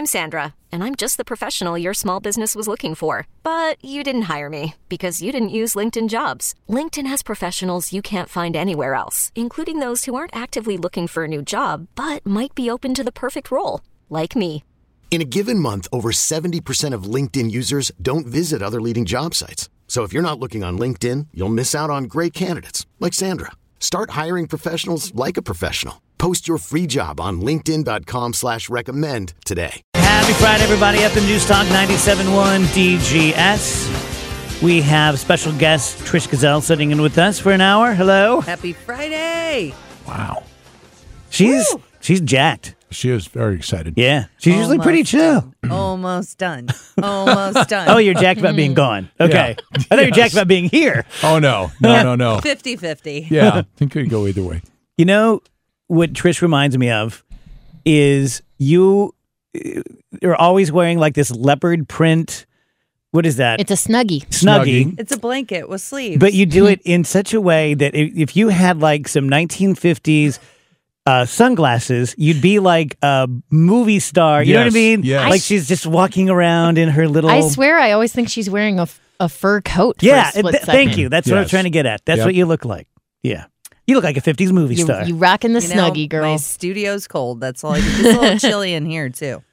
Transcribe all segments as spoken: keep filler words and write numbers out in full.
I'm Sandra, and I'm just the professional your small business was looking for. But you didn't hire me because you didn't use LinkedIn Jobs. LinkedIn has professionals you can't find anywhere else, including those who aren't actively looking for a new job, but might be open to the perfect role, like me. In a given month, over seventy percent of LinkedIn users don't visit other leading job sites. So if you're not looking on LinkedIn, you'll miss out on great candidates like Sandra. Start hiring professionals like a professional. Post your free job on linkedin.com slash recommend today. Happy Friday, everybody. Up in News Talk ninety-seven point one D G S. We have special guest Trish Gazelle sitting in with us for an hour. Hello. Happy Friday. Wow. She's Woo. she's jacked. She is very excited. Yeah. She's Almost usually pretty chill. Done. Almost done. Almost done. Oh, you're jacked about being gone. Okay. Yeah. I thought yes. you were jacked about being here. Oh, no. No, no, no. fifty-fifty. Yeah. I think it could go either way. You know, what Trish reminds me of is you are always wearing like this leopard print. What is that? It's a Snuggie. Snuggie. Snuggie. It's a blanket with sleeves. But you do it in such a way that if you had like some nineteen fifties uh, sunglasses, you'd be like a movie star. You yes, know what I mean? Yes. Like she's just walking around in her little... I swear I always think she's wearing a, a fur coat for Yeah, a split th- second. thank you. That's yes. what I'm trying to get at. That's yep. what you look like. Yeah. You look like a fifties movie You, star. you rocking the you know, Snuggie, girl. My studio's cold. That's all I can. It's a little chilly in here, too.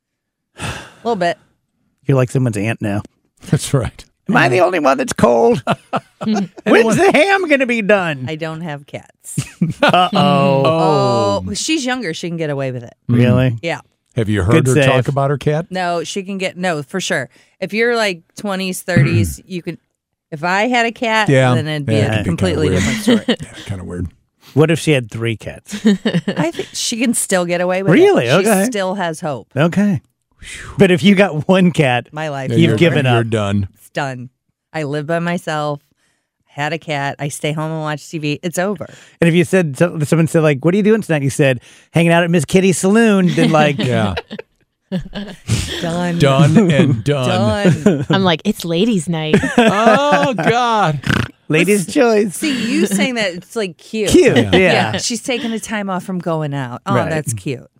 A little bit. You're like someone's aunt now. That's right. Am I the only one that's cold? When's the ham going to be done? I don't have cats. Uh-oh. Oh. oh, she's younger. She can get away with it. Really? Yeah. Have you heard Good her save. talk about her cat? No, she can get, no, for sure. If you're like twenties, thirties, you could, if I had a cat, Yeah. then it'd be Yeah, a it'd be completely kinda different story. Yeah, kind of weird. What if she had three cats? I think she can still get away with Really? it. Okay. She still has hope. Okay. But if you got one cat, My life. Yeah, You've you're- given You're up. done. It's done. I live by myself. Had a cat. I stay home and watch T V. It's over. and if you said, so- someone said like, what are you doing tonight? You said, hanging out at Miss Kitty's saloon. Then like, Yeah. Done. Done and done. Done. I'm like, it's ladies' night. Oh, God. ladies' choice. See, you saying that it's like cute. Cute. Yeah. Yeah. Yeah. She's taking the time off from going out. Oh, Right. that's cute.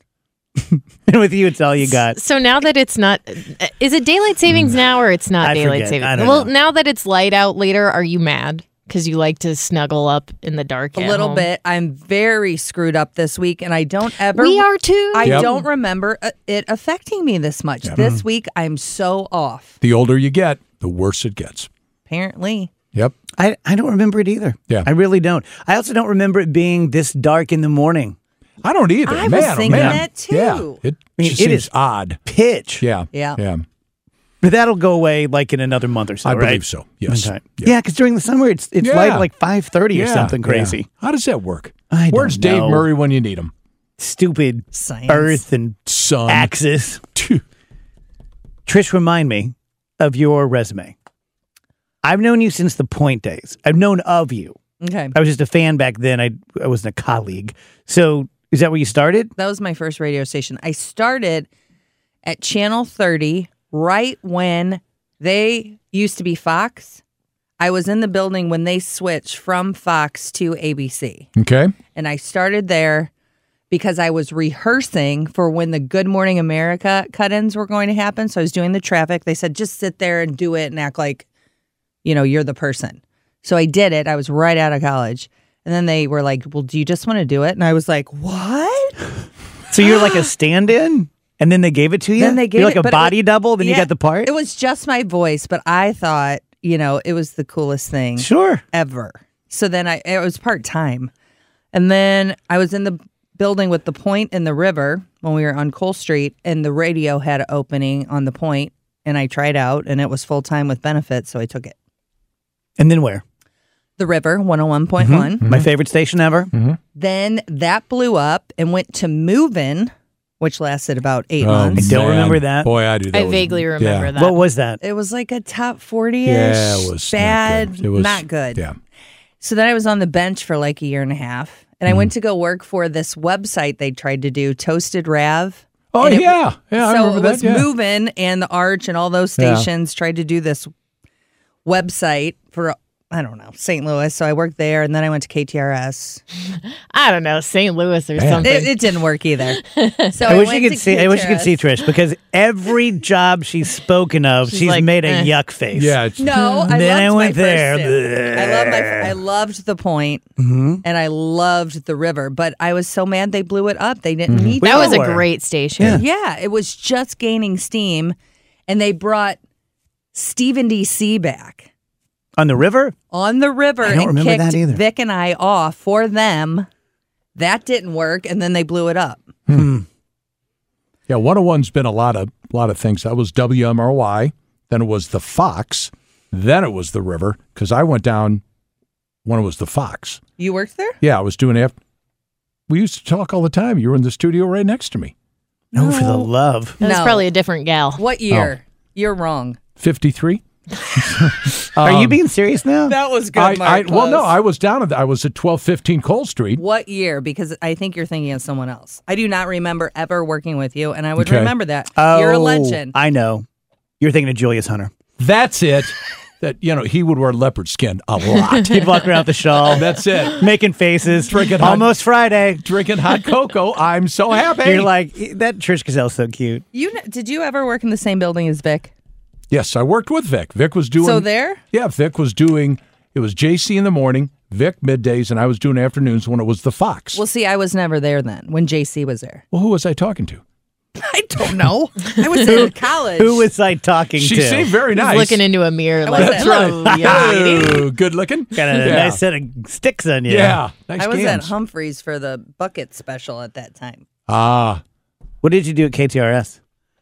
And with you, it's all you got. So now that it's not, is it daylight savings now or it's not I daylight forget. savings? I don't well, know. now that it's light out later, are you mad because you like to snuggle up in the dark? A at little home? bit. I'm very screwed up this week, and I don't ever. We are too. I Yep. don't remember uh, it affecting me this much. This week, I'm so off. The older you get, the worse it gets. Apparently. Yep. I, I don't remember it either. Yeah. I really don't. I also don't remember it being this dark in the morning. I don't either. I was man, oh, thinking man. that, too. Yeah. It I mean, just it seems is- odd. Pitch. Yeah. Yeah. Yeah. But that'll go away like in another month or so, I right? believe so. Yes. Okay. Yeah, because during the summer, it's it's Yeah. light at like five thirty or Yeah, something yeah. crazy. How does that work? I Where's don't know. Dave Murray when you need him? Stupid Science. Earth and Sun. axis. Phew. Trish, remind me of your resume. I've known you since the Point days. I've known of you. Okay. I was just a fan back then. I I wasn't a colleague. So is that where you started? That was my first radio station. I started at Channel thirty right when they used to be Fox. I was in the building when they switched from Fox to A B C. Okay. And I started there because I was rehearsing for when the Good Morning America cut-ins were going to happen. So I was doing the traffic. They said, just sit there and do it and act like, you know, you're the person. So I did it. I was right out of college. And then they were like, well, do you just want to do it? And I was like, what? So you're like a stand-in, and then they gave it to you? Then they gave You're like it, a but it body was- double, then you yeah, got the part? It was just my voice, but I thought, you know, it was the coolest thing Sure. ever. So then I, it was part-time. And then I was in the building with the Point and the River when we were on Cole Street, and the radio had an opening on the Point, and I tried out, and it was full-time with benefits, so I took it. And then where? The River, one oh one point one. My favorite station ever? Then that blew up and went to Move-In, which lasted about eight Oh, months. I don't man. remember that. Boy, I do. That I was- vaguely remember yeah. that. What was that? It was like a top forty-ish. Yeah, it was not bad, good. It was not good. Yeah. So then I was on the bench for like a year and a half, and I went to go work for this website they tried to do, Toasted Rav. Oh, And it- yeah. Yeah, I so remember it that, was yeah. Move-In and the Arch and all those Yeah. stations tried to do this website for I don't know, Saint Louis. So I worked there, and then I went to K T R S. I don't know, Saint Louis or Man. something. It, it didn't work either. So I, I, wish went you could to see. I wish you could see K T R S. Trish because every job she's spoken of, she's, She's like, made a eh. yuck face. Yeah. It's, No, I Then I loved went my there. first two. I loved my. I loved the point, Mm-hmm. and I loved the river. But I was so mad they blew it up. They didn't need that all was a were. great station. Yeah. Yeah, it was just gaining steam, and they brought Stephen D C back On the river. on the river I don't and remember kicked that either. Vic and I off for them. That didn't work, and then they blew it up. yeah, one oh one's been a lot of lot of things. That was W M R Y. Then it was the Fox. Then it was the River, because I went down when it was the Fox. You worked there? Yeah, I was doing it. We used to talk all the time. You were in the studio right next to me. No, for the love. That was No. probably a different gal. What year? You're wrong. fifty-three. Are you being serious now? That was good, I, Mark. I, well, no, Close. I was down at the, I was at twelve fifteen Cole Street. What year? Because I think you're thinking of someone else. I do not remember ever working with you, and I would Okay. remember that. Oh, You're a legend. I know. You're thinking of Julius Hunter. That's it. That, you know, he would wear leopard skin a lot. He'd walk around with the shawl. That's it. Making faces. Drinking hot- Almost Friday. Drinking hot cocoa. I'm so happy. You're like, that Trish Gazelle's so cute. You kn- did you ever work in the same building as Vic? Yes, I worked with Vic. Vic was doing. So there? Yeah, Vic was doing. It was J C in the morning, Vic middays, and I was doing afternoons when it was the Fox. Well, see, I was never there then when J C was there. Well, who was I talking to? I don't know. I was in college. Who was I talking She to? seemed very He's nice. looking into a mirror like, wasn't- hello, young lady. Oh, good looking. Got a yeah. nice set of sticks on you. Yeah, nice I was cans. at Humphreys for the bucket special at that time. Ah, What did you do at K T R S?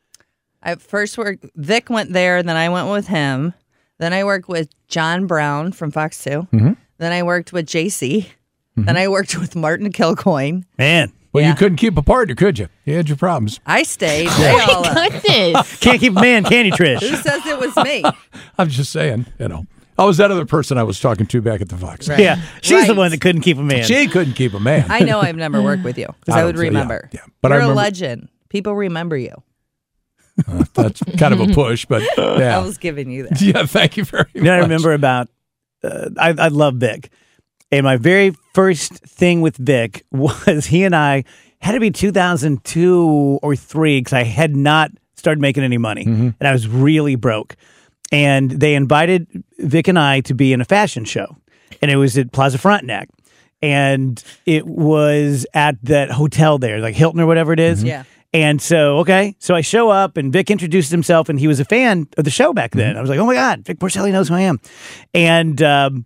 I first worked, Vic went there, then I went with him. Then I worked with John Brown from Fox two. Mm-hmm. Then I worked with J C. Then I worked with Martin Kilcoyne. Man, well, Yeah. you couldn't keep a partner, could you? You had your problems. I stayed. They all My left. goodness. can't keep a man, can you, Who Trish? says it was me? I'm just saying, you know. I was that other person I was talking to back at the Fox. Right. Yeah, she's the Right. one that couldn't keep a man. She couldn't keep a man. I know I've never worked with you because I I, would don't say- yeah, remember. yeah. But I You're remember- a legend. People remember you. Uh, that's kind of a push, but I yeah. was giving you that. Yeah, thank you very much. You know, I remember about, uh, I, I love Vic. And my very first thing with Vic was he and I had to be two thousand two or three because I had not started making any money. And I was really broke. And they invited Vic and I to be in a fashion show. And it was at Plaza Frontenac. And it was at that hotel there, like Hilton or whatever it is. Yeah. And so, okay, so I show up and Vic introduced himself and he was a fan of the show back then. I was like, oh my God, Vic Porcelli knows who I am. And um,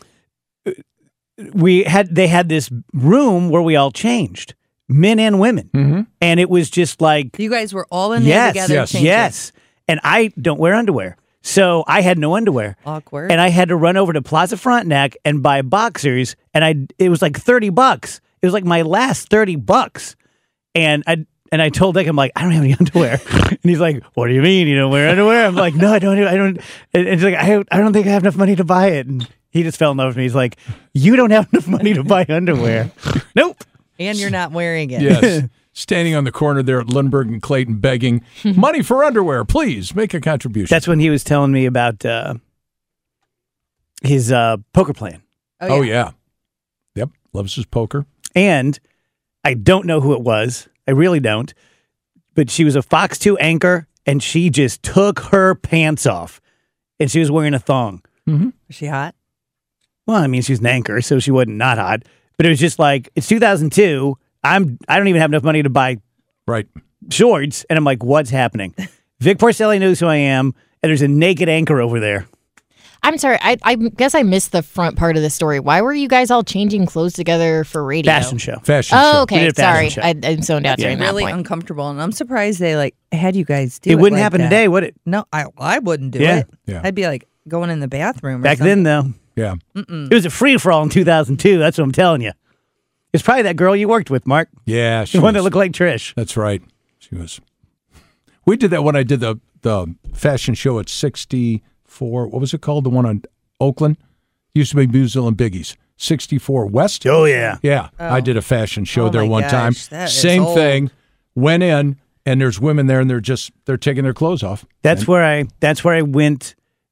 we had, they had this room where we all changed, men and women. Mm-hmm. And it was just like, You guys were all in there yes, together. yes, changing. yes. And I don't wear underwear. So I had no underwear. Awkward. And I had to run over to Plaza Frontenac and buy boxers. And I, it was like thirty bucks. It was like my last thirty bucks. And I, and I told Dick, I'm like, I don't have any underwear. And he's like, what do you mean you don't wear underwear? I'm like, no, I don't. I don't. And he's like, I, I don't think I have enough money to buy it. And he just fell in love with me. He's like, you don't have enough money to buy underwear. Nope. and you're not wearing it. Yes. Standing on the corner there at Lindbergh and Clayton begging, money for underwear, please make a contribution. That's when he was telling me about uh, his uh, poker playing. Oh, yeah. Yep. Loves his poker. And I don't know who it was. I really don't. But she was a Fox two anchor, and she just took her pants off. And she was wearing a thong. Was she hot? Well, I mean, she's an anchor, so she wasn't not hot. But it was just like, it's two thousand two. I'm, I don't even have enough money to buy Right. shorts. And I'm like, what's happening? Vic Porcelli knows who I am, and there's a naked anchor over there. I'm sorry. I, I guess I missed the front part of the story. Why were you guys all changing clothes together for radio? Fashion show. Fashion Oh, show. We okay. did a fashion Sorry. show. I, I zoned out during that Really point. uncomfortable, and I'm surprised they like had you guys do it. It wouldn't like happen that. today, would it? No, I I wouldn't do Yeah. it. Yeah. I'd be like going in the bathroom. Or Back something. then, though, Yeah. it was a free for all in two thousand two. That's what I'm telling you. It's probably that girl you worked with, Mark. Yeah. She The one that was- looked like Trish. That's right. She was. We did that when I did the, the fashion show at sixty-four. What was it called? The one on Oakland? Used to be Musil and Biggie's. sixty-four West? Oh, yeah. Yeah. I did a fashion show Oh, there my one gosh, time. that is Same old. thing. Went in, and there's women there, and they're just, they're taking their clothes off. That's where I. That's where I went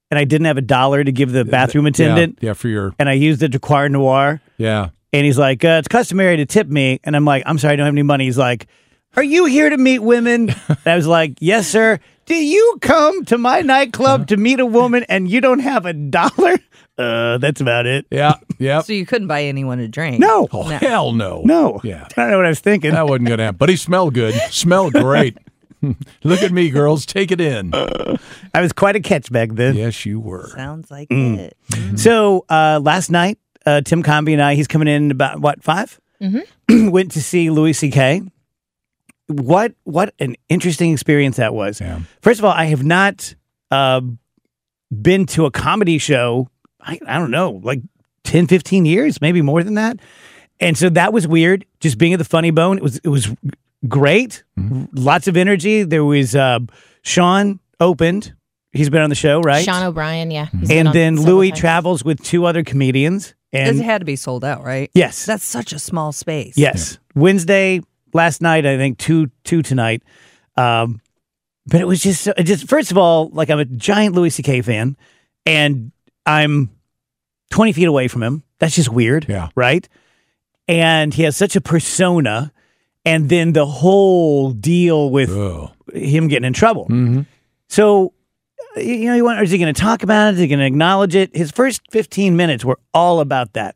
and I didn't have a dollar to give the bathroom attendant. Yeah, yeah for your. And I used it to Croix Noir. Yeah. And he's like, uh, it's customary to tip me. And I'm like, I'm sorry, I don't have any money. He's like, are you here to meet women? And I was like, yes, sir. Do you come to my nightclub to meet a woman and you don't have a dollar? Uh, that's about it. Yeah, yeah. So you couldn't buy anyone a drink? No. Oh, hell no. No. Yeah. I don't know what I was thinking. That wasn't going to happen. But he smelled good. Smelled great. Look at me, girls. Take it in. I was quite a catch back then. Yes, you were. Sounds like Mm. it. Mm-hmm. So uh, last night, uh, Tim Comby and I, he's coming in about, what, five? Mm-hmm. Went to see Louis C K. What what an interesting experience that was. Yeah. First of all, I have not uh, been to a comedy show, I, I don't know, like ten, fifteen years, maybe more than that. And so that was weird, just being at the Funny Bone. It was it was great, mm-hmm. Lots of energy. There was uh, Sean opened. He's been on the show, right? Sean O'Brien, yeah. He's And been on then several Louis times. travels with two other comedians. And It had to be sold out, right? yes. That's such a small space. Yes. Wednesday, last night, I think two two tonight. Um, but it was just it just first of all, like I'm a giant Louis C K fan, and I'm twenty feet away from him. That's just weird. Yeah. Right. And he has such a persona, and then the whole deal with Oh. him getting in trouble. Mm-hmm. So, you know, he went, is he going to talk about it? Is he going to acknowledge it? His first fifteen minutes were all about that.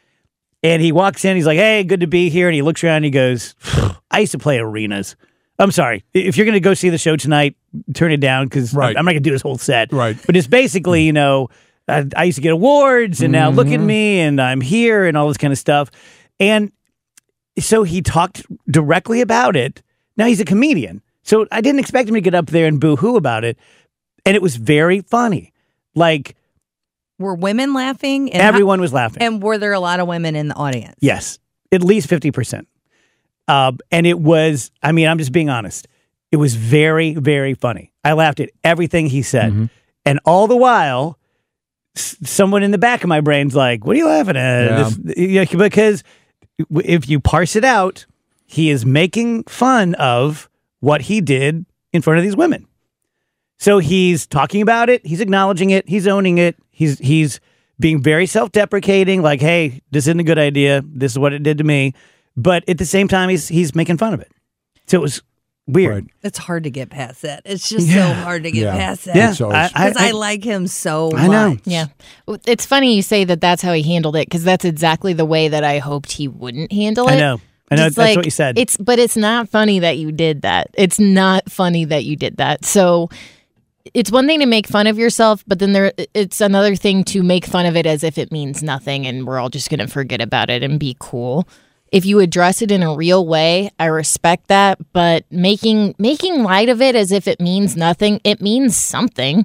And he walks in, he's like, hey, good to be here. And he looks around and he goes, I used to play arenas. I'm sorry. If you're going to go see the show tonight, turn it down because Right. I'm not going to do this whole set. Right. But it's basically, you know, I, I used to get awards and now look at me and I'm here and all this kind of stuff. And so he talked directly about it. Now he's a comedian. So I didn't expect him to get up there and boo-hoo about it. And it was very funny. Like, Were women laughing? And everyone was laughing. How, and were there a lot of women in the audience? Yes, at least fifty percent. Uh, and it was, I mean, I'm just being honest. It was very, very funny. I laughed at everything he said. Mm-hmm. And all the while, s- someone in the back of my brain's like, what are you laughing at? Yeah. This- yeah, because if you parse it out, he is making fun of what he did in front of these women. So he's talking about it. He's acknowledging it. He's owning it. He's he's being very self-deprecating, like, hey, this isn't a good idea. This is what it did to me. But at the same time, he's he's making fun of it. So it was weird. Right. It's hard to get past that. It's just Yeah. so hard to get Yeah. past that. Yeah, It's always- Because I, I- like him so I know. much. Yeah. Well, it's funny you say that that's how he handled it because that's exactly the way that I hoped he wouldn't handle it. I know. I know Just that's like, what you said. It's but it's not funny that you did that. It's not funny that you did that. So it's one thing to make fun of yourself, but then there it's another thing to make fun of it as if it means nothing and we're all just going to forget about it and be cool. If you address it in a real way, I respect that, but making making light of it as if it means nothing, it means something.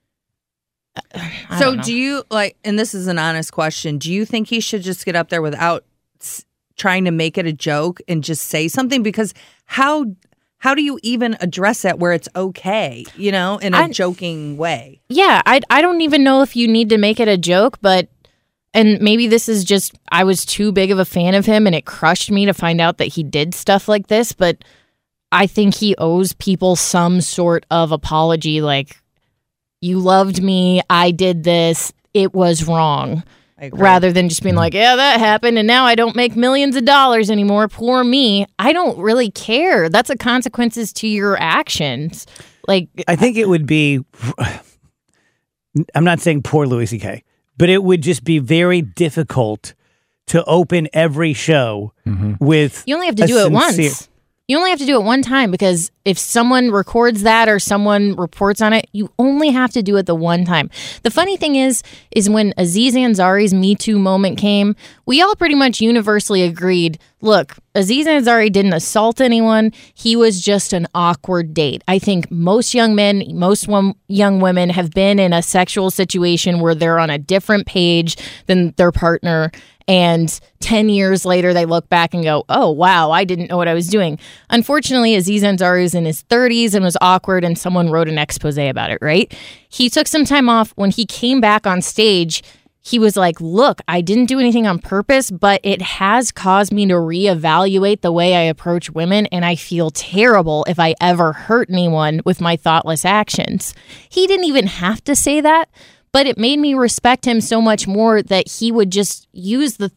I So don't know. do you like, and this is an honest question, do you think he should just get up there without s- trying to make it a joke and just say something? Because how how do you even address that where it's okay, you know, in a I- joking way? Yeah, I I don't even know if you need to make it a joke, but and maybe this is just I was too big of a fan of him and it crushed me to find out that he did stuff like this, but I think he owes people some sort of apology like you loved me, I did this, it was wrong. I agree. Rather than just being like, yeah, that happened and now I don't make millions of dollars anymore, poor me. I don't really care. That's a consequences to your actions. Like I think it would be, I'm not saying poor Louis C K, but it would just be very difficult to open every show with. You only have to a do it once. sincere- You only have to do it one time because if someone records that or someone reports on it, you only have to do it the one time. The funny thing is, is when Aziz Ansari's Me Too moment came, we all pretty much universally agreed, look, Aziz Ansari didn't assault anyone. He was just an awkward date. I think most young men, most wom- young women have been in a sexual situation where they're on a different page than their partner. And ten years later, they look back and go, oh, wow, I didn't know what I was doing. Unfortunately, Aziz Ansari was in his thirties and was awkward, and someone wrote an expose about it, right? He took some time off. When he came back on stage, he was like, look, I didn't do anything on purpose, but it has caused me to reevaluate the way I approach women, and I feel terrible if I ever hurt anyone with my thoughtless actions. He didn't even have to say that, but it made me respect him so much more that he would just use the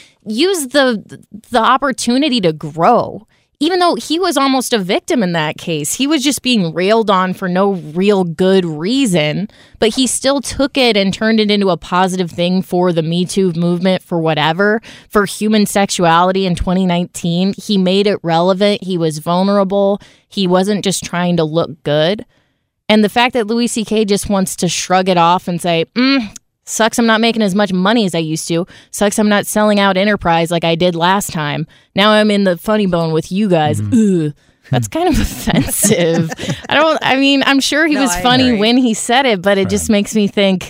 use the the opportunity to grow. Even though he was almost a victim in that case, he was just being railed on for no real good reason, but he still took it and turned it into a positive thing for the Me Too movement, for whatever, for human sexuality in twenty nineteen. He made it relevant. He was vulnerable. He wasn't just trying to look good. And the fact that Louis C K just wants to shrug it off and say, mm, sucks I'm not making as much money as I used to. Sucks I'm not selling out Enterprise like I did last time. Now I'm in the funny bone with you guys. Mm-hmm. Ugh. That's kind of offensive. I don't, I mean, I'm sure he No, was I funny agree. when he said it, but it Right. just makes me think,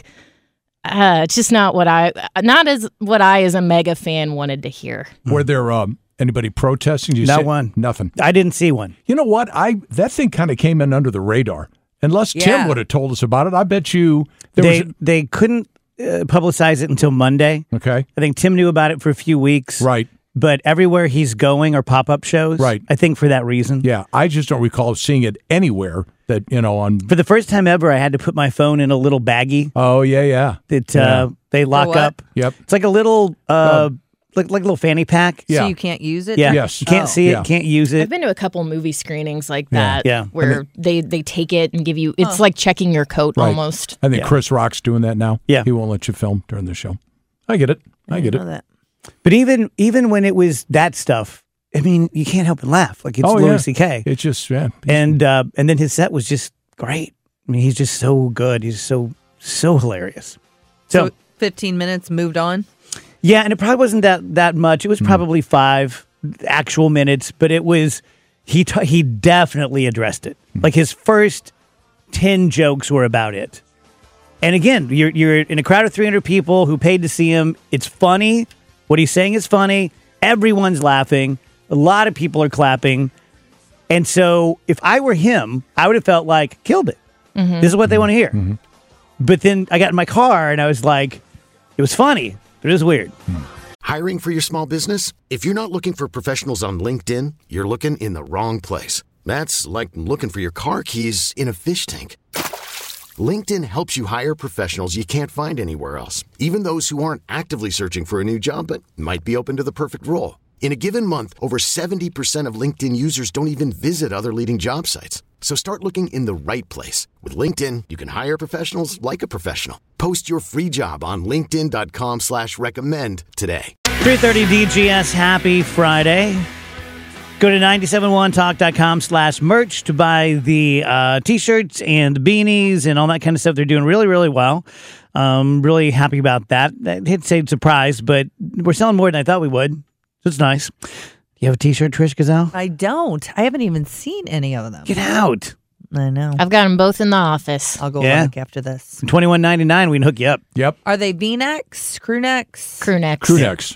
uh, it's just not what I, not as what I as a mega fan wanted to hear. Were there um, anybody protesting? Did you Not see- one. Nothing. I didn't see one. You know what? I That thing kind of came in under the radar. Unless Yeah. Tim would have told us about it, I bet you there They was. they couldn't uh, publicize it until Monday. Okay. I think Tim knew about it for a few weeks. Right. But everywhere he's going are pop-up shows. Right. I think for that reason. Yeah. I just don't recall seeing it anywhere that, you know, on. For the first time ever, I had to put my phone in a little baggie Oh, yeah, yeah. that Yeah. uh, they lock what? up. Yep. It's like a little, uh, like like a little fanny pack. Yeah. So you can't use it? Yeah. Yes. You can't Oh. see it, Yeah. can't use I've it. been to a couple movie screenings like Yeah. that, Yeah. where they, they take it and give you, it's like checking your coat Right. almost. I think Yeah. Chris Rock's doing that now. Yeah. He won't let you film during the show. I get it. I get it. know that. But even even when it was that stuff, I mean, you can't help but laugh. Like it's Oh, Louis yeah. C K. It's just, yeah. And uh, and then his set was just great. I mean, he's just so good. He's so so hilarious. So, So fifteen minutes moved on? yeah, and it probably wasn't that that much. It was probably five actual minutes, but it was he t- he definitely addressed it. Like his first ten jokes were about it. And again, you're you're in a crowd of three hundred people who paid to see him. It's funny. What he's saying is funny. Everyone's laughing. A lot of people are clapping. And so if I were him, I would have felt like, killed it. This is what they want to hear. But then I got in my car and I was like, it was funny, but it was weird. Hiring for your small business? If you're not looking for professionals on LinkedIn, you're looking in the wrong place. That's like looking for your car keys in a fish tank. LinkedIn helps you hire professionals you can't find anywhere else, even those who aren't actively searching for a new job but might be open to the perfect role. In a given month, over seventy percent of LinkedIn users don't even visit other leading job sites. So start looking in the right place. With LinkedIn, you can hire professionals like a professional. Post your free job on linkedin.com slash recommend today. three thirty D G S, happy Friday. Go to nine seven one talk dot com slash merch to buy the uh, T-shirts and the beanies and all that kind of stuff. They're doing really, really well. Um, really happy about that. I hate to say surprised, but we're selling more than I thought we would. So it's nice. You have a T-shirt, Trish Gazelle? I don't. I haven't even seen any of them. Get out. I know. I've got them both in the office. I'll go Yeah. look after this. twenty-one ninety-nine, we can hook you up. Yep. Are they V-necks, crew necks? Crew necks. Crew necks.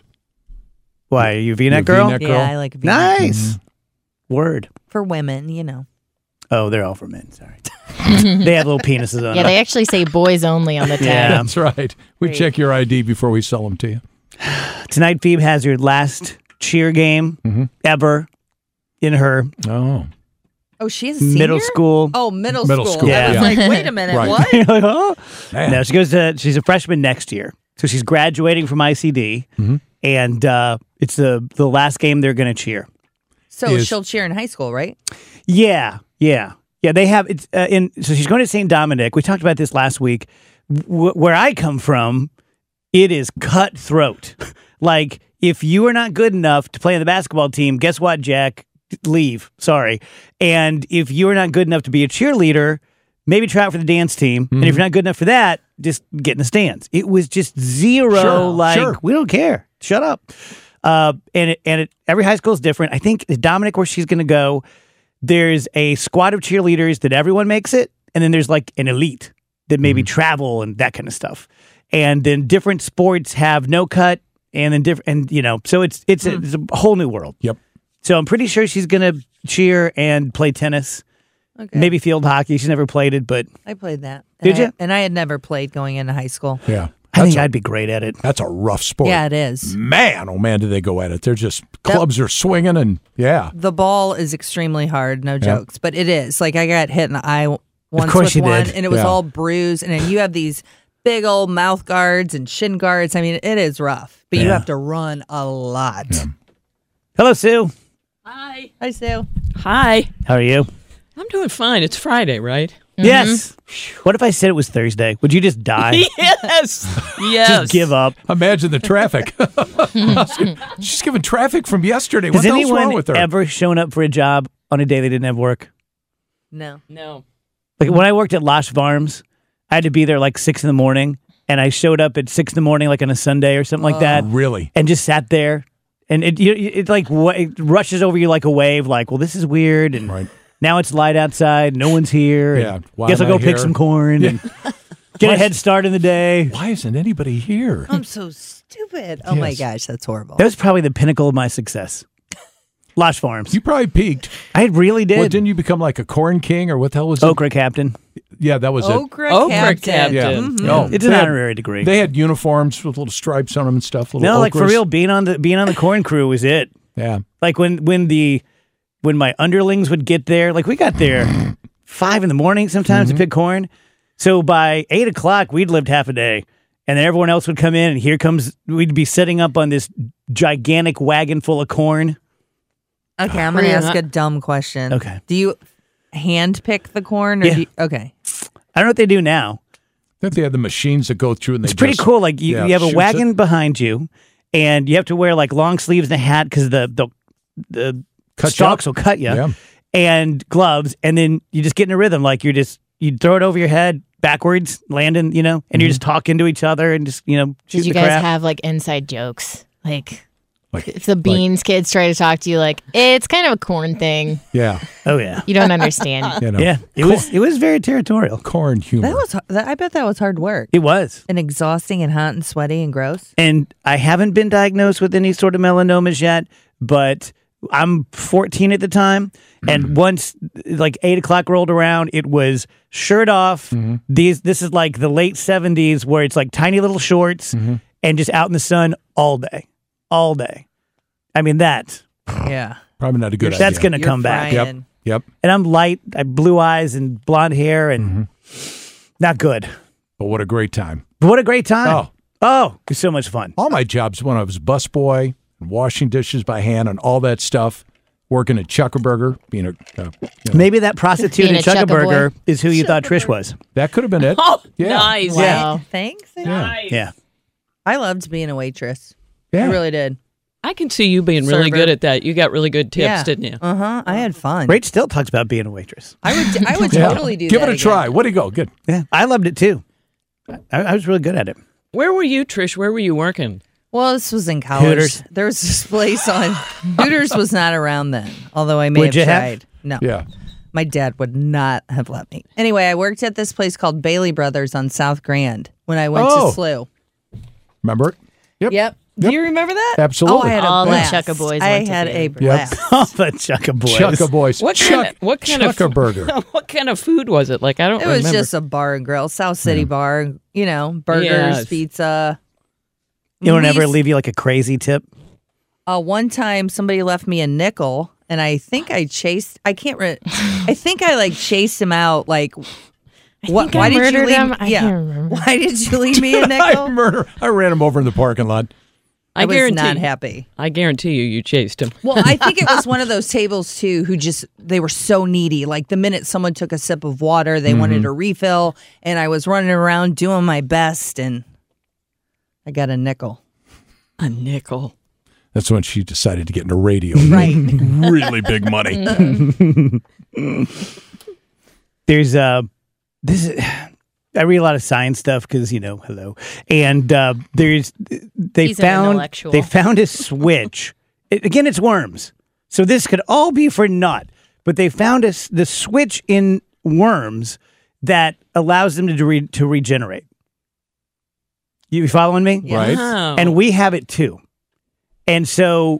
Why, are you a V-neck You're a girl? V-neck Yeah, girl? I like V-neck. Nice. Word. For women, you know. Oh, they're all for men. Sorry. They have little penises on Yeah, them. they actually say boys only on the tag. Yeah. That's right. We check your I D before we sell them to you. Tonight, Phoebe has her last cheer game ever in her Oh. Oh, she is a senior? middle school. Oh, middle, Middle school. school, Yeah. I was like, wait a minute, Right. what? You're like, oh. Man. No, she goes to. She's a freshman next year, so she's graduating from I C D, and uh, it's the the last game they're going to cheer. So Is- she'll cheer in high school, right? Yeah, yeah, yeah. They have it's uh, in. So she's going to Saint Dominic. We talked about this last week. W- where I come from, it is cutthroat. Like if you are not good enough to play on the basketball team, guess what, Jack? Leave. Sorry. And if you are not good enough to be a cheerleader, maybe try out for the dance team. And if you're not good enough for that, just get in the stands. It was just zero. Sure, like sure. we don't care. Shut up. Uh, and it, and it, every high school is different. I think Dominic, where she's going to go, there's a squad of cheerleaders that everyone makes it, and then there's like an elite that maybe travel and that kind of stuff. And then different sports have no cut, and then different, and you know, so it's it's, a, it's a whole new world. Yep. So I'm pretty sure she's going to cheer and play tennis, Okay. maybe field hockey. She's never played it, but I played that. Did And I- ya? And I had never played going into high school. Yeah. I think a- I'd be great at it. That's a rough sport. Yeah, it is. Man, oh man, do they go at it? They're just clubs are swinging and yeah. The ball is extremely hard, no jokes, but it is. Like I got hit in the eye once course with you one, did. and it was Yeah. all bruised. And then you have these big old mouth guards and shin guards. I mean, it is rough, but you Yeah. have to run a lot. Hello, Sue. Hi. Hi, Sue. Hi. How are you? I'm doing fine. It's Friday, right? Yes. What if I said it was Thursday? Would you just die? Yes. Yes. Just give up. Imagine the traffic. She's giving traffic from yesterday. Has what the hell's anyone wrong with her? ever shown up for a job on a day they didn't have work? No. No. Like when I worked at Losh Farms, I had to be there like six in the morning, and I showed up at six in the morning, like on a Sunday or something like that, Really? and just sat there, and it you, it like wa- it rushes over you like a wave. Like, well, this is weird, and Right. now it's light outside, no one's here. and Yeah, why guess am I'll go I pick here? some corn and get a head start in the day. Why isn't anybody here? I'm so stupid. Oh my Yes. gosh, that's horrible. That was probably the pinnacle of my success. Losh Farms. You probably peaked. I really did. Well, didn't you become like a corn king or what the hell was it? Okra captain. Yeah, that was Okra, Okra captain. captain. it. Yeah. Mhm. No, It's an they had- honorary degree. They had uniforms with little stripes on them and stuff. Little no, like for okras. real, being on the being on the corn crew was it. Yeah. Like when when the when my underlings would get there, like we got there five in the morning sometimes Mm-hmm. to pick corn. So by eight o'clock, we'd lived half a day, and then everyone else would come in, and here comes we'd be setting up on this gigantic wagon full of corn. Okay, I'm going to Really ask not- a dumb question. Okay. Do you hand pick the corn? Or Yeah. do you, okay. I don't know what they do now. That they had the machines that go through and they It's pretty just- cool. Like you, yeah, you have a shoots wagon it. behind you, and you have to wear like long sleeves and a hat because the the the Cut you stalks up. will cut you, Yeah. and gloves, and then you just get in a rhythm. Like you're just you throw it over your head backwards, landing, you know, and Mm-hmm. you're just talking to each other and just you know Did shooting you the guys crap. have like inside jokes? Like, Like- if the Beans kids try to talk to you, like, it's kind of a corn thing. Yeah. Oh yeah, You don't understand. You know, yeah. It was it was very territorial. corn humor. That was. That, I bet that was hard work It was, and exhausting and hot and sweaty and gross. and I haven't been diagnosed with any sort of melanomas yet, but I'm fourteen at the time, and once like eight o'clock rolled around, it was shirt off. These this is like the late seventies where it's like tiny little shorts and just out in the sun all day, all day. I mean that Yeah. Probably not a good that's idea. gonna You're come back. Yep. frying. Yep. And I'm light, I have blue eyes and blonde hair, and not good. But what a great time. But what a great time! Oh. oh, it was so much fun. All my jobs when I was busboy, and washing dishes by hand and all that stuff, working at Chuckerburger, being a, uh, you know, Maybe that prostitute Being at a Chuck-a-boy. Chuckaburger is who you thought Trish was. that could have been it. Oh, Yeah. nice. Wow. Thanks. Nice. Yeah. I loved being a waitress. Yeah. I really did. I can see you being really Server. good at that. You got really good tips, yeah. didn't you? Uh huh. I had fun. Rach still talks about being a waitress. I would. I would Yeah. totally do Give that it a again. try. Way to go. Good. Yeah, I loved it too. I, I was really good at it. Where were you, Trish? Where were you working? Well, this was in college. Hooters. There was this place on Hooters was not around then, although I may Would have you have? tried. No. Yeah. My dad would not have let me. Anyway, I worked at this place called Bailey Brothers on South Grand when I went Oh. to S L U. Remember it? Yep. Yep. Do you remember that? Absolutely. Oh, I had a All the blast. Chukka boys I went to had Bailey a Brothers. blast. Oh, the Chucka boys. Chucka Boys. What Chuck, kind of what kind of Chuckerburger. what kind of food was it? Like I don't It was remember. just a bar and grill, South City bar. You know, burgers, Yes. pizza. You don't ever We- leave you like a crazy tip? Uh, one time, somebody left me a nickel, and I think I chased. I can't. Re- I think I like chased him out. Like, what? think Why I did you murdered leave? him. I yeah. can't remember. Why did you leave me a I nickel? murder. I ran him over in the parking lot. I, I was guarantee. not happy. I guarantee you, you chased him. Well, I think it was one of those tables too who just they were so needy. Like the minute someone took a sip of water, they wanted a refill, and I was running around doing my best, and I got a nickel. A nickel. That's when she decided to get into radio. Right. Really big money. There's uh this is, I read a lot of science stuff because you know hello and uh, there's they He's an found intellectual. they found a switch. It- again, it's worms, so this could all be for naught. But they found a s the switch in worms that allows them to re, to regenerate. You following me? Right. Wow. And we have it too. And so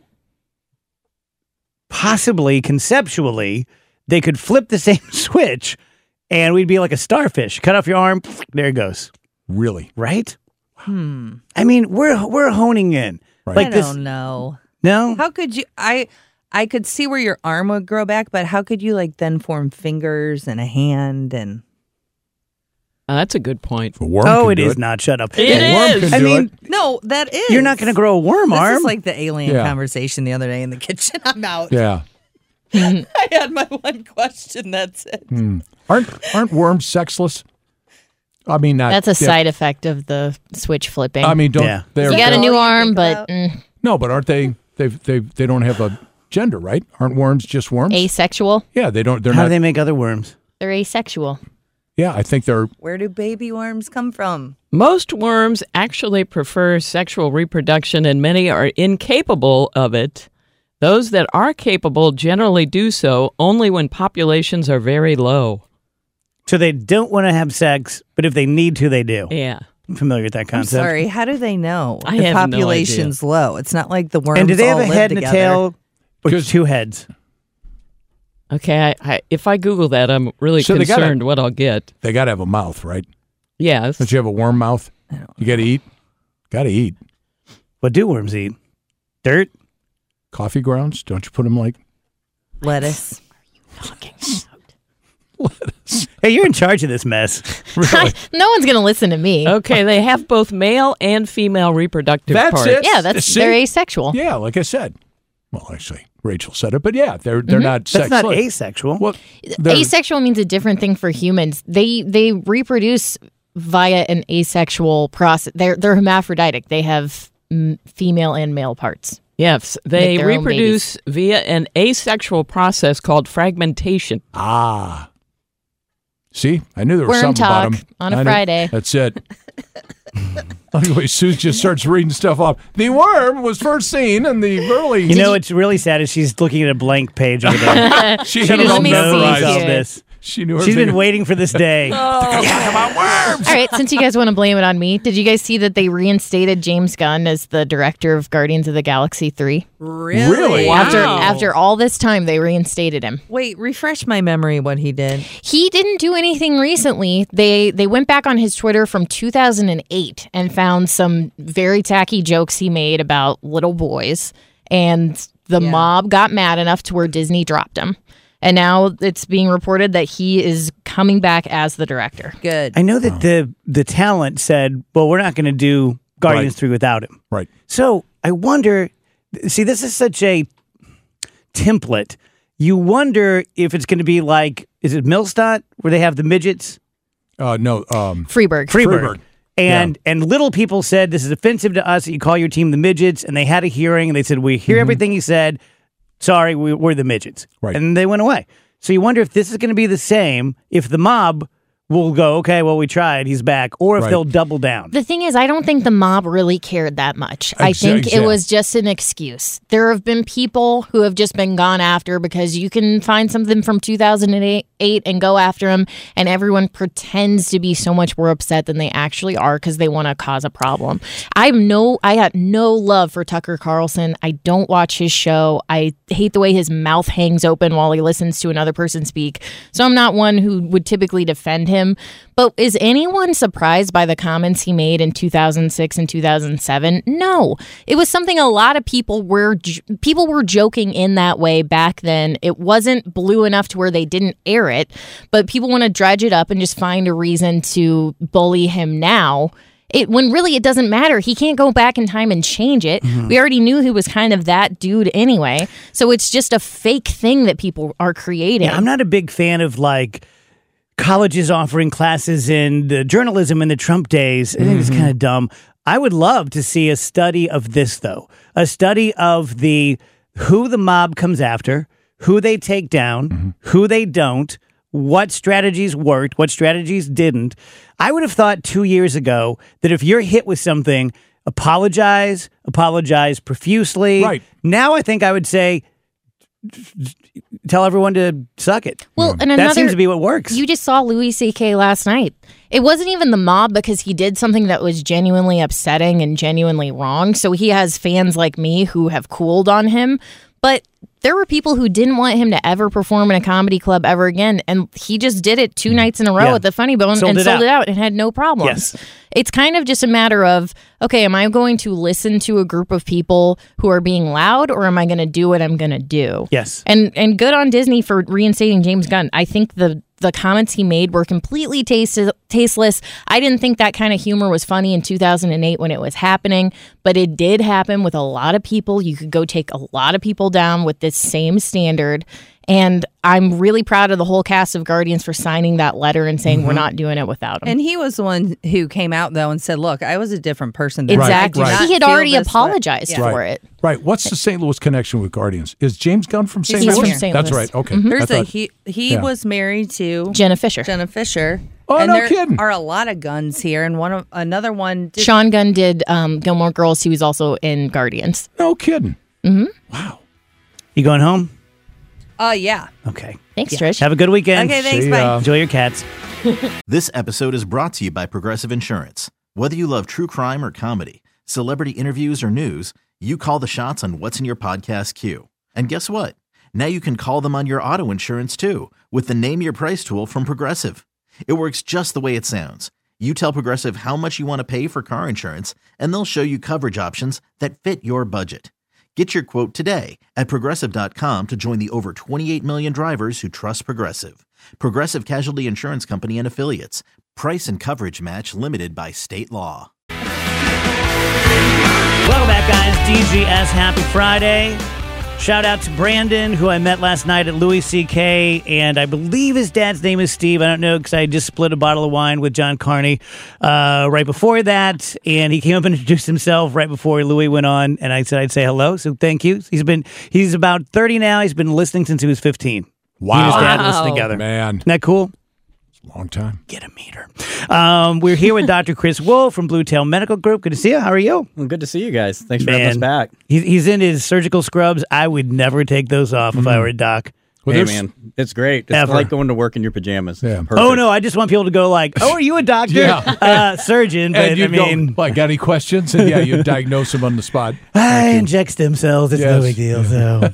possibly conceptually they could flip the same switch and we'd be like a starfish. Cut off your arm, there it goes. Really? Right? Hmm. I mean, we're we're honing in. Right. Like I this. don't know. No? How could you? I I could see where your arm would grow back, but how could you like then form fingers and a hand and? Uh, that's a good point. A worm Oh, can it do is not. Shut up. It A worm is. can I do mean, it. No, that is. you're not going to grow a worm This arm. is like the alien Yeah. conversation the other day in the kitchen. I'm out. Yeah. I had my one question. That's it. Hmm. Aren't aren't worms sexless? I mean, not. That's a yeah, side effect of the switch flipping. I mean, don't Yeah. they're you got a all new you arm, think but about? mm, no, but aren't they? They they they don't have a gender, right? Aren't worms just worms? asexual. Yeah, they don't. They're How not. do they make other worms? They're asexual. yeah, I think they're. Where do baby worms come from? Most worms actually prefer sexual reproduction, and many are incapable of it. Those that are capable generally do so only when populations are very low. So they don't want to have sex, but if they need to, they do. Yeah. I'm familiar with that I'm concept. sorry. How do they know? I the have no idea. population's low. It's not like the worms And do they have all a live head and a together. tail or Because- two heads? Okay, I, I, if I Google that, I'm really So they gotta- concerned what I'll get. They got to have a mouth, right? Yes. Don't you have a worm mouth? You got to eat. Got to eat. What do worms eat? Dirt? Coffee grounds? Don't you put them like? Lettuce. Hey, you're in charge of this mess. Really? No one's gonna listen to me. Okay, they have both male and female reproductive That's parts. it. Yeah, that's See? they're asexual. Yeah, like I said. Well, actually, Rachel said it, but yeah, they're they're not That's sexless. not asexual. Well, they're- Asexual means a different thing for humans. They they reproduce via an asexual process. They're they're hermaphroditic. They have mm, female and male parts. Yes, they Make their own reproduce via an asexual process called fragmentation. ah. See, I knew there was Worm something about talk them. on a I knew- Friday. That's it. Anyway, Sue just starts reading stuff off. The worm was first seen in the early. You know, what's really sad is she's looking at a blank page over there. she She had it just all Let me see knows memorized. all here. this. She knew She's everything. been waiting for this day. All right, since you guys want to blame it on me, did you guys see that they reinstated James Gunn as the director of Guardians of the Galaxy three? Really? Really? After Wow. after all this time, they reinstated him. Wait, refresh my memory what he did. He didn't do anything recently. They they went back on his Twitter from two thousand eight and found some very tacky jokes he made about little boys, and the Yeah. mob got mad enough to where Disney dropped him. And now it's being reported that he is coming back as the director. Good. I know that the the talent said, "Well, we're not going to do Guardians Right. three without him." Right. So I wonder. See, this is such a template. You wonder if it's going to be like, is it Millstot where they have the midgets? Uh, no. Um, Freeberg. Freeberg. Freeberg. And and little people said this is offensive to us that you call your team the midgets, and they had a hearing and they said we hear everything he said. Sorry, we, we're the midgets, Right. And they went away. So you wonder if this is going to be the same. If the mob will go, okay, well we tried, he's back, or if Right. they'll double down. The thing is, I don't think the mob really cared that much. I Exa- think it exact- was just an excuse. There have been people who have just been gone after because you can find something from two thousand eight and go after them, and everyone pretends to be so much more upset than they actually are because they want to cause a problem. I no, I got no love for Tucker Carlson. I don't watch his show. I hate the way his mouth hangs open while he listens to another person speak. So I'm not one who would typically defend him. But is anyone surprised by the comments he made in two thousand six and two thousand seven? No. It was something a lot of people were j- people were joking in that way back then. It wasn't blue enough to where they didn't air it, but people want to dredge it up and just find a reason to bully him now. It when really it doesn't matter. He can't go back in time and change it. Mm-hmm. We already knew he was kind of that dude anyway. So it's just a fake thing that people are creating. Yeah, I'm not a big fan of like colleges offering classes in the journalism in the Trump days. I think it's kind of dumb. I would love to see a study of this, though. A study of the who the mob comes after, who they take down, who they don't, what strategies worked, what strategies didn't. I would have thought two years ago that if you're hit with something, apologize, apologize profusely. Right. Now I think I would say, tell everyone to suck it. Well, and that another, seems to be what works. You just saw Louis C K last night. It wasn't even the mob because he did something that was genuinely upsetting and genuinely wrong. So he has fans like me who have cooled on him. But There were people who didn't want him to ever perform in a comedy club ever again, and he just did it two nights in a row Yeah. at the Funny Bone Sold and it sold out. it out and had no problems. Yes. It's kind of just a matter of, okay, am I going to listen to a group of people who are being loud, or am I going to do what I'm going to do? Yes. And and good on Disney for reinstating James Gunn. I think the the comments he made were completely taste, tasteless. I didn't think that kind of humor was funny in two thousand eight when it was happening, but it did happen with a lot of people. You could go take a lot of people down with this same standard. And I'm really proud of the whole cast of Guardians for signing that letter and saying we're not doing it without him. And he was the one who came out, though, and said, look, I was a different person. Then. Exactly. I do not He had feel already this way." apologized Yeah. for Right. it. Right. What's the Saint Louis connection with Guardians? Is James Gunn from Saint He's Louis? from Saint That's Louis. right. Okay. Mhm. I Here's the thought- he he yeah. was married to Jenna Fisher. Jenna Fisher. Oh, and no there kidding. are a lot of Guns here, and one of another one. Did, Sean Gunn did um, Gilmore Girls. He was also in Guardians. No kidding. Mm-hmm. Wow. You going home? uh, yeah. Okay. Thanks, Trish. Have a good weekend. Okay, thanks. See Bye. ya. Enjoy your cats. This episode is brought to you by Progressive Insurance. Whether you love true crime or comedy, celebrity interviews or news, you call the shots on what's in your podcast queue. And guess what? Now you can call them on your auto insurance too with the Name Your Price tool from Progressive. It works just the way it sounds. You tell Progressive how much you want to pay for car insurance, and they'll show you coverage options that fit your budget. Get your quote today at Progressive dot com to join the over twenty-eight million drivers who trust Progressive. Progressive Casualty Insurance Company and Affiliates. Price and coverage match limited by state law. Welcome back, guys. D G S Happy Friday. Shout out to Brandon, who I met last night at Louis C K, and I believe his dad's name is Steve. I don't know because I just split a bottle of wine with John Carney uh, right before that, and he came up and introduced himself right before Louis went on, and I said I'd say hello, so thank you. He's been he's about thirty now. He's been listening since he was fifteen. Wow. He and his dad Wow. listen together. Man. Isn't that cool? Long time. Get a meter. Um, we're here with Doctor Chris Wolf from Blue Tail Medical Group. Good to see you. How are you? Well, good to see you guys. Thanks for having us back. He's, he's in his surgical scrubs. I would never take those off if I were a doc. Well, Hey, there's- man, it's great. It's Ever. like going to work in your pajamas. Yeah. Perfect. Oh, no, I just want people to go like, oh, are you a doctor? Yeah. uh, surgeon. But, And you I mean, go, like, got any questions? And yeah, you diagnose them on the spot. I inject stem cells. It's no Yes. big deal. So.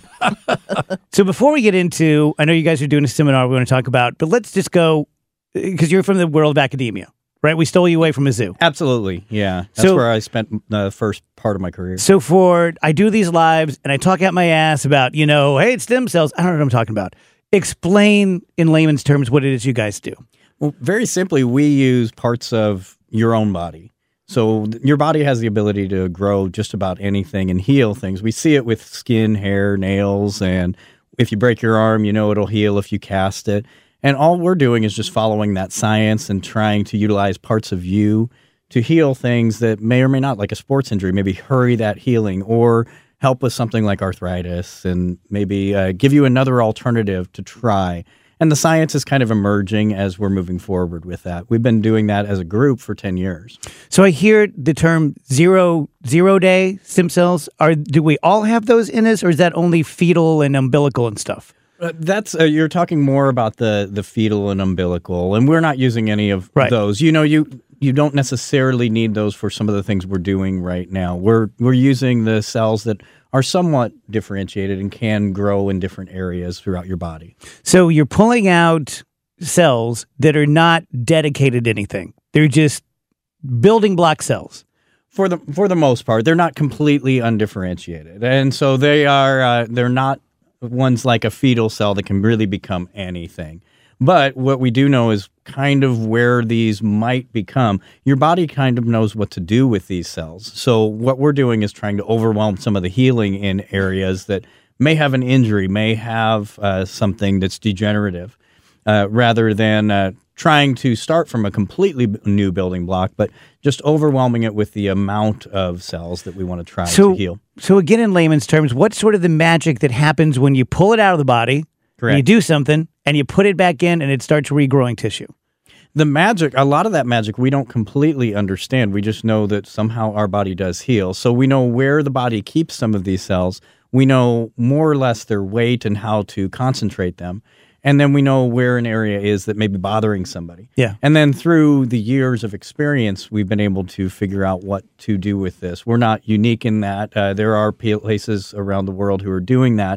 so before we get into, I know you guys are doing a seminar we're going to talk about, but let's just go, because you're from the world of academia, right? We stole you away from Mizzou. Absolutely. Yeah. That's So- where I spent the first part of my career. So for, I do these lives and I talk out my ass about, you know, hey, it's stem cells. I don't know what I'm talking about. Explain in layman's terms what it is you guys do. Well, very simply, we use parts of your own body. So th- your body has the ability to grow just about anything and heal things. We see it with skin, hair, nails, and if you break your arm, you know it'll heal if you cast it. And all we're doing is just following that science and trying to utilize parts of you to heal things that may or may not, like a sports injury, maybe hurry that healing or help with something like arthritis and maybe uh, give you another alternative to try. And the science is kind of emerging as we're moving forward with that. We've been doing that as a group for ten years. So I hear the term zero zero day stem cells. Are do we all have those in us, or is that only fetal and umbilical and stuff? Uh, that's uh, you're talking more about the the fetal and umbilical, and we're not using any of Right. those. You know, you you don't necessarily need those for some of the things we're doing right now. We're we're using the cells that are somewhat differentiated and can grow in different areas throughout your body. So you're pulling out cells that are not dedicated to anything. They're just building block cells. For the for the most part, they're not completely undifferentiated, and so they are. Uh, they're not ones like a fetal cell that can really become anything. But what we do know is kind of where these might become. Your body kind of knows what to do with these cells. So what we're doing is trying to overwhelm some of the healing in areas that may have an injury, may have uh, something that's degenerative, uh, rather than uh, trying to start from a completely b- new building block, but just overwhelming it with the amount of cells that we want to try So, to heal. so again, in layman's terms, what's sort of the magic that happens when you pull it out of the body, Correct. you do something, and you put it back in, and it starts regrowing tissue? The magic, a lot of that magic, we don't completely understand. We just know that somehow our body does heal. So we know where the body keeps some of these cells. We know more or less their weight and how to concentrate them. And then we know where an area is that may be bothering somebody. Yeah. And then through the years of experience, we've been able to figure out what to do with this. We're not unique in that. Uh, there are places around the world who are doing that.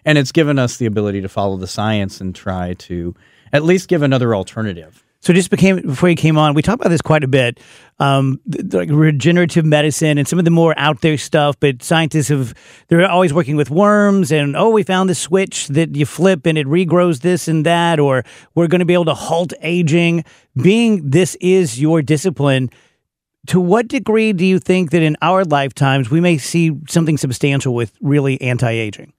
and it's given us the ability to follow the science and try to at least give another alternative. So just became before you came on, we talked about this quite a bit, um, th- like regenerative medicine and some of the more out there stuff. But scientists have they're always working with worms, and oh, we found this switch that you flip and it regrows this and that, or we're going to be able to halt aging. Being this is your discipline, to what degree do you think that in our lifetimes we may see something substantial with really anti-aging?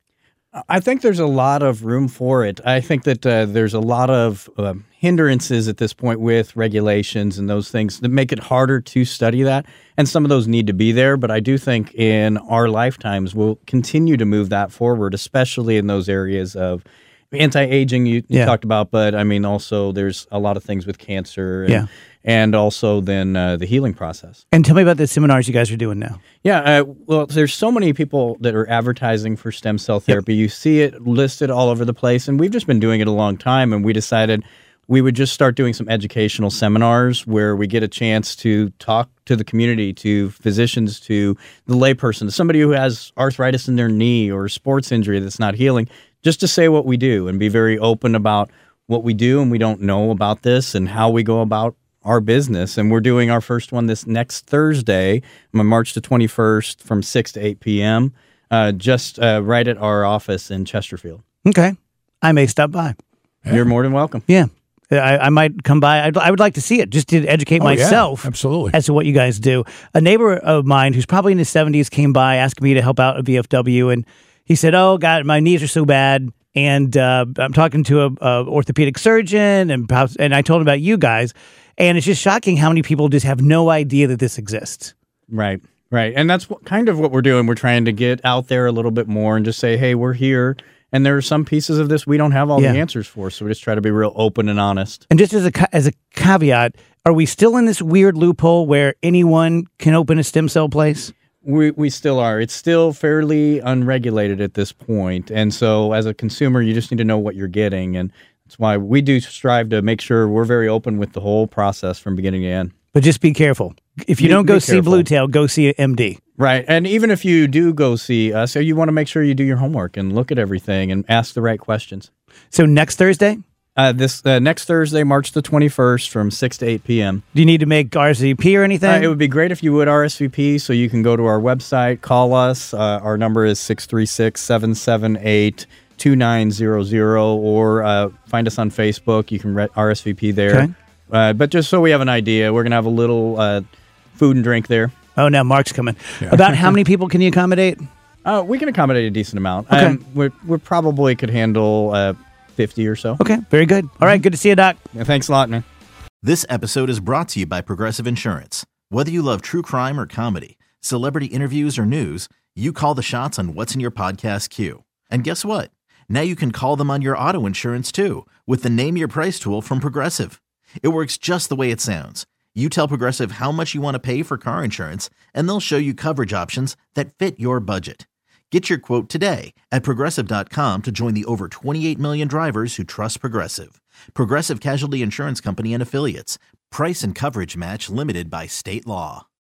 I think there's a lot of room for it. I think that uh, there's a lot of uh, hindrances at this point with regulations and those things that make it harder to study that. And some of those need to be there. But I do think in our lifetimes, we'll continue to move that forward, especially in those areas of anti-aging you, you Yeah. talked about. But I mean, also there's a lot of things with cancer and, Yeah. and also then uh, the healing process. And tell me about the seminars you guys are doing now. Yeah, uh, well, there's so many people that are advertising for stem cell therapy. You see it listed all over the place, and we've just been doing it a long time, and we decided we would just start doing some educational seminars where we get a chance to talk to the community, to physicians, to the layperson, to somebody who has arthritis in their knee or a sports injury that's not healing, just to say what we do and be very open about what we do and we don't know about this and how we go about our business. And we're doing our first one this next Thursday, on March the twenty-first from six to eight p.m., uh, just uh, right at our office in Chesterfield. Okay. I may stop by. Yeah. You're more than welcome. Yeah. I, I might come by. I'd, I would like to see it just to educate Oh, yeah, myself absolutely. as to what you guys do. A neighbor of mine who's probably in his seventies came by asking me to help out at V F W, and he said, oh, God, my knees are so bad. And uh, I'm talking to a, a orthopedic surgeon, and and I told him about you guys. And it's just shocking how many people just have no idea that this exists. Right, right. And that's what, kind of what we're doing. We're trying to get out there a little bit more and just say, hey, we're here. And there are some pieces of this we don't have all Yeah. the answers for. So we just try to be real open and honest. And just as a ca- as a caveat, are we still in this weird loophole where anyone can open a stem cell place? We we still are. It's still fairly unregulated at this point. And so as a consumer, you just need to know what you're getting. And that's why we do strive to make sure we're very open with the whole process from beginning to end. But just be careful. If you Be- don't go be see careful. Blue Tail, go see an M D. Right. And even if you do go see us, you want to make sure you do your homework and look at everything and ask the right questions. So next Thursday, Uh, this uh, next Thursday, March the twenty-first from six to eight p.m. do you need to make R S V P or anything? Uh, it would be great if you would R S V P, so you can go to our website, call us. Uh, our number is six three six, seven seven eight, two nine zero zero, or uh, find us on Facebook. You can re- R S V P there. Okay. Uh, but just so we have an idea, we're going to have a little uh, food and drink there. Oh, now Mark's coming. About how many people can you accommodate? Uh, we can accommodate a decent amount. Okay. Um, we we probably could handle uh, fifty or so. Okay, very good. All right, good to see you, Doc. Yeah, thanks a lot, man. This episode is brought to you by Progressive Insurance. Whether you love true crime or comedy, celebrity interviews or news, you call the shots on what's in your podcast queue. And guess what? Now you can call them on your auto insurance too with the Name Your Price tool from Progressive. It works just the way it sounds. You tell Progressive how much you want to pay for car insurance, and they'll show you coverage options that fit your budget. Get your quote today at Progressive dot com to join the over twenty-eight million drivers who trust Progressive. Progressive Casualty Insurance Company and Affiliates. Price and coverage match limited by state law.